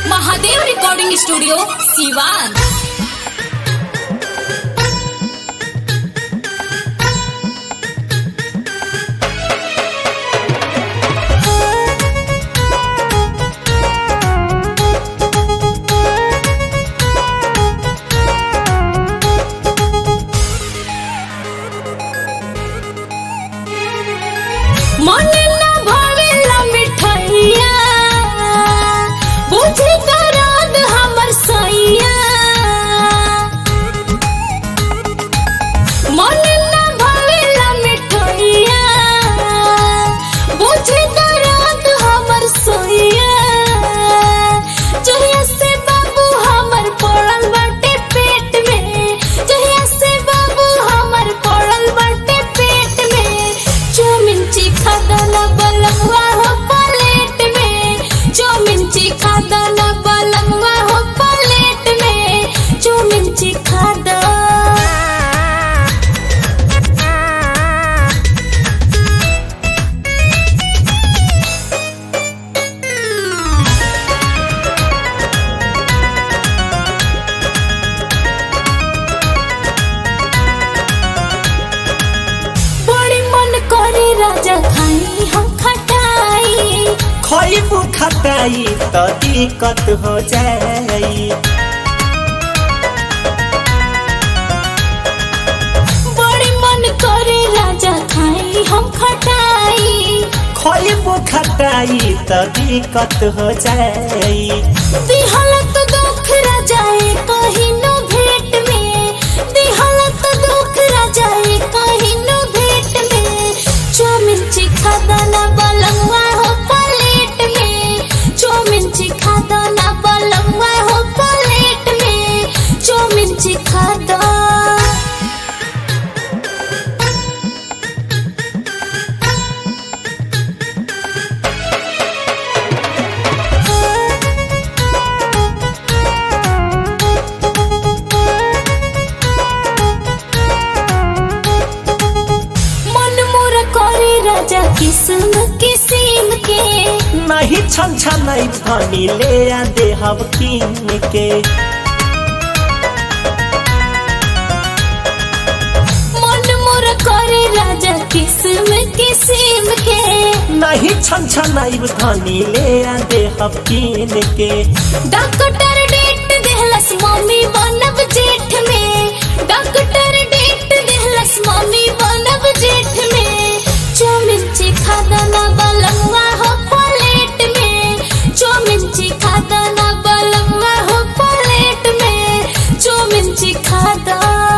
Mahadev recording studio Siwan. खइबू खटाई तो दिक्कत हो जाई। बड़ी मन करे राजा खाई हम खटाई। खइबू खटाई तो दिक्कत हो जाई। दिहलत दुख राजाए कहीं नो भेंट में, दिहलत दुख राजाए कहीं नो भेंट में। चौमिन चिखा दाना बलंगवा हो प्लेट में, चौमिन चिखा दाना बलंगवा हो प्लेट में, चौमिन चिखा दो। किस्म किस्म के नहीं छन नहीं धनी ले आ दे हम कीन के। मन मोर करे राजा किस्म किस्म के नहीं छन नहीं धनी ले आ दे हम कीन के। डॉक्टर डेट देहलस मम्मी बनब जेठ में, डॉक्टर डेट देहलस मम्मी बनब जेठ में। चौमिन चिखा दाना बलंगवा हो प्लेट में, चौमिन चिखा दाना बलंगवा हो प्लेट में, चौमिन चिखा दो।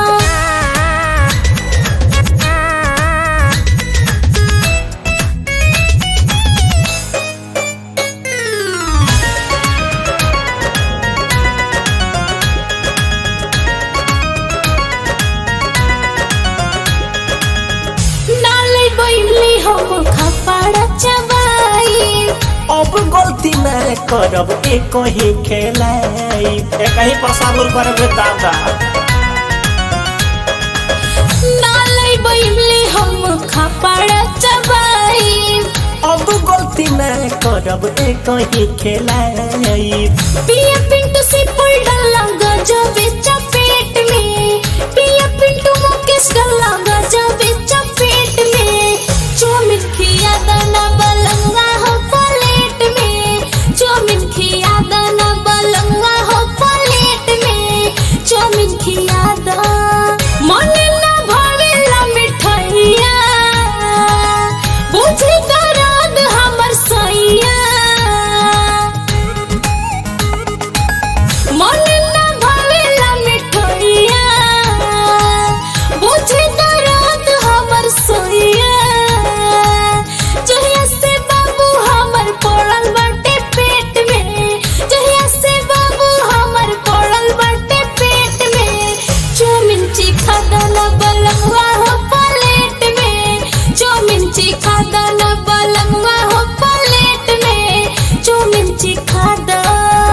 हम खपड़ा चबाई, अब गलती न करब एक ही खेलाई। एक ही पसाबुर करब दादा नालै बैमले हम खपड़ा चबाई। अब गलती न करब एक ही खेलाई। पिया पिंटू से पड़ लगा जबे